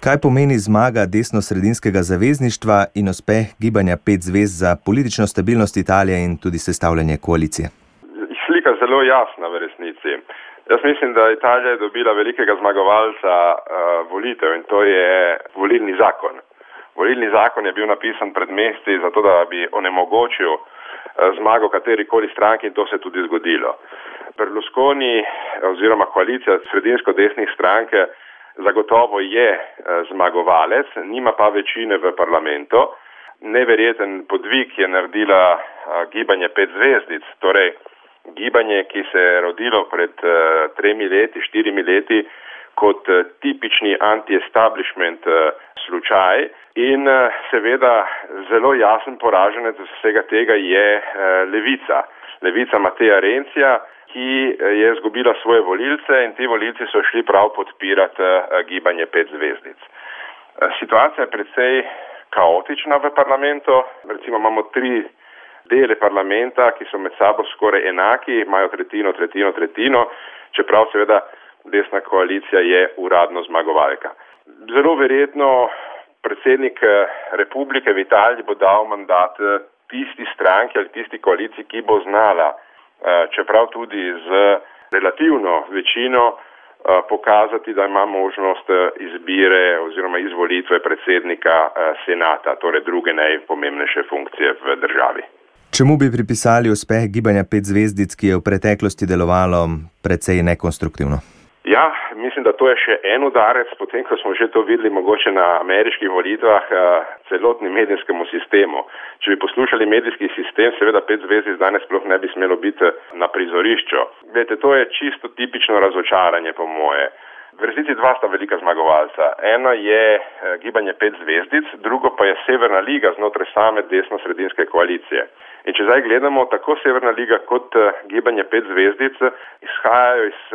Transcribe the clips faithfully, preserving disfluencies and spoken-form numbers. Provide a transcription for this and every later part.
Kaj pomeni zmaga desno-sredinskega zavezništva in uspeh gibanja pet zvezd za politično stabilnost Italije in tudi sestavljanje koalicije? Slika zelo jasna v resnici. Jaz mislim, da Italija je dobila velikega zmagovalca uh, volitev in to je volilni zakon. Volilni zakon je bil napisan pred meseci zato, da bi onemogočil uh, zmago katerikoli stranki in to se je tudi zgodilo. Berlusconi oziroma koalicija sredinsko-desnih stranke zagotovo je uh, zmagovalec, nima pa večine v parlamentu. Neverjeten podvig je naredila uh, gibanje pet zvezdic, torej gibanje, ki se je rodilo pred uh, tremi leti, štirimi leti kot uh, tipični anti-establishment uh, slučaj in uh, seveda zelo jasen poraženec vsega tega je uh, Levica. Levica Mateja Renzija, ki uh, je izgubila svoje volilce in ti volilci so šli prav podpirati uh, gibanje pet zvezdic. Uh, situacija je precej kaotična v parlamentu, recimo imamo tri dele parlamenta, ki so med sabo skoraj enaki, imajo tretjino, tretjino, tretjino, čeprav seveda desna koalicija je uradno zmagovalka. Zelo verjetno predsednik republike v Italiji bo dal mandat tisti stranki ali tisti koaliciji, ki bo znala, čeprav tudi z relativno večino, pokazati, da ima možnost izbire oziroma izvolitve predsednika senata, torej druge najpomembnejše funkcije v državi. Čemu bi pripisali uspeh gibanja pet zvezdic, ki je v preteklosti delovalo precej nekonstruktivno? Ja, mislim, da to je še en udarec, potem ko smo že to videli mogoče na ameriških volitvah, celotni medijskemu sistemu. Če bi poslušali medijski sistem, seveda pet zvezdic danes sploh ne bi smelo biti na prizorišču. Glede, to je čisto tipično razočaranje po moje. V resnici dva sta velika zmagovalca. Eno je gibanje pet zvezdic, drugo pa je Severna liga znotraj same desno-sredinske koalicije. In če zdaj gledamo, tako Severna liga kot gibanje pet zvezdic izhajajo iz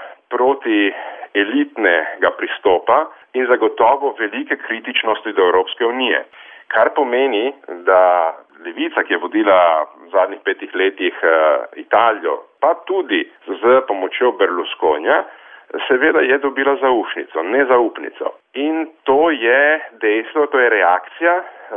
proti elitnega pristopa in zagotovo velike kritičnosti do Evropske unije. Kar pomeni, da Levica, ki je vodila v zadnjih petih letih Italijo, pa tudi z pomočjo Berlusconija, seveda je dobila zaušnico, nezaupnico. In to je dejstvo, to je reakcija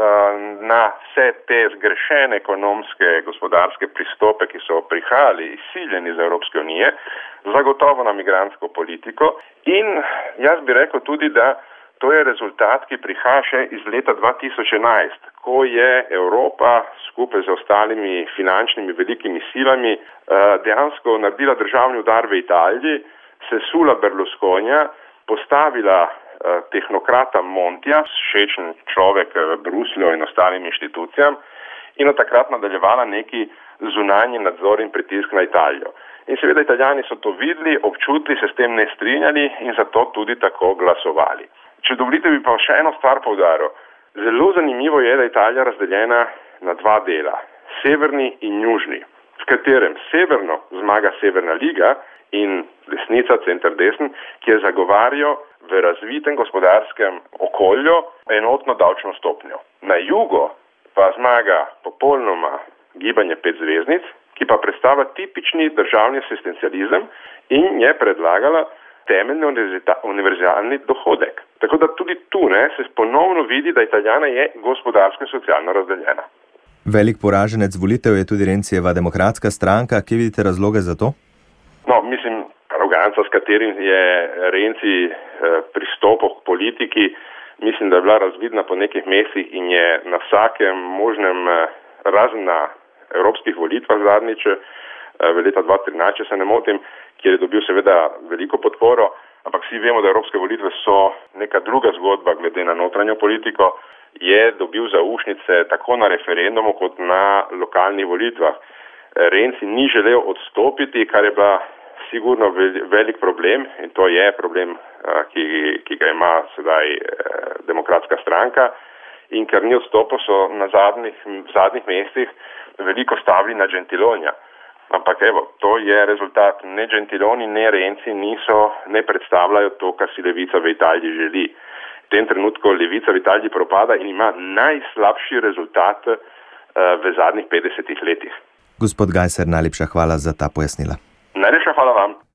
na vse te zgrešene ekonomske, gospodarske pristope, ki so prihajali izsiljeni iz Evropske unije, zagotovo na migrantsko politiko. In jaz bi rekel tudi, da to je rezultat, ki prihaja še iz leta dva tisoč enajst, ko je Evropa skupaj z ostalimi finančnimi velikimi silami dejansko naredila državni udar v Italiji, sesula Berlusconija, postavila eh, tehnokrata Montija, všečen človek v Bruslju in ostalim inštitucijam, in od takrat nadaljevala neki zunanji nadzor in pritisk na Italijo. In seveda Italijani so to videli, občutili, se s tem ne strinjali in zato tudi tako glasovali. Če dovolite, bi pa še eno stvar poudaril. Zelo zanimivo je, da je Italija razdeljena na dva dela, severni in južni, v katerem severno zmaga Severna liga in desnica, center desen, ki je zagovarjal v razvitem gospodarskem okolju enotno davčno stopnjo. Na jugu pa zmaga popolnoma gibanje pet zvezdic, ki pa predstavlja tipični državni asistencializem in je predlagala temeljni univerzalni dohodek. Tako da tudi tu ne, se ponovno vidi, da Italijana je gospodarsko in socialno razdeljena. Velik poraženec volitev je tudi Rencijeva demokratska stranka. Kje vidite razloge za to? No, mislim, aroganca, s katerim je Renzi eh, pristopil k politiki, mislim, da je bila razvidna po nekih mesecih in je na vsakem možnem, eh, razen na evropskih volitvah zadnjič, eh, v leta dva tisoč trinajst, če se ne motim, kjer je dobil seveda veliko podporo, ampak vsi vemo, da evropske volitve so neka druga zgodba glede na notranjo politiko, je dobil zaušnice tako na referendumu kot na lokalnih volitvah. Renzi ni želel odstopiti, kar je bila sigurno velik problem in to je problem, ki, ki ga ima sedaj demokratska stranka in ker ni odstopil, so na zadnjih, zadnjih mesecih veliko stavili na Gentilonija. Ampak evo, to je rezultat. Ne Gentiloni, ne Renzi niso, ne predstavljajo to, kar si levica v Italiji želi. V tem trenutku levica v Italiji propada in ima najslabši rezultat uh, v zadnjih petdesetih letih. Gospod Gajser, najlepša hvala za ta pojasnila. Najlepša hvala vam.